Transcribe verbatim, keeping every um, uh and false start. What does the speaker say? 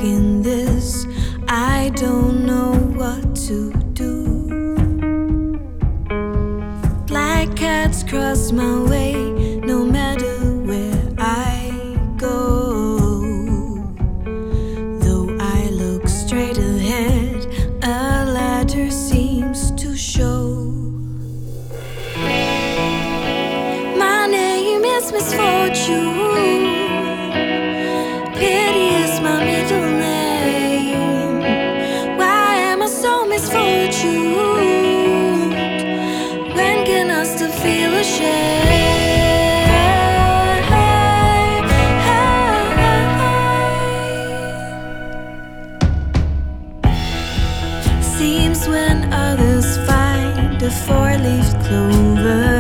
in this. I don't know what to do. Black cats cross my way, no matter where I go. Though I look straight ahead, a ladder seems to show. My name is Misfortune. Pity is my middle name. Why am I so misfortunate? When can I still feel ashamed? Seems when others find a four-leaf clover,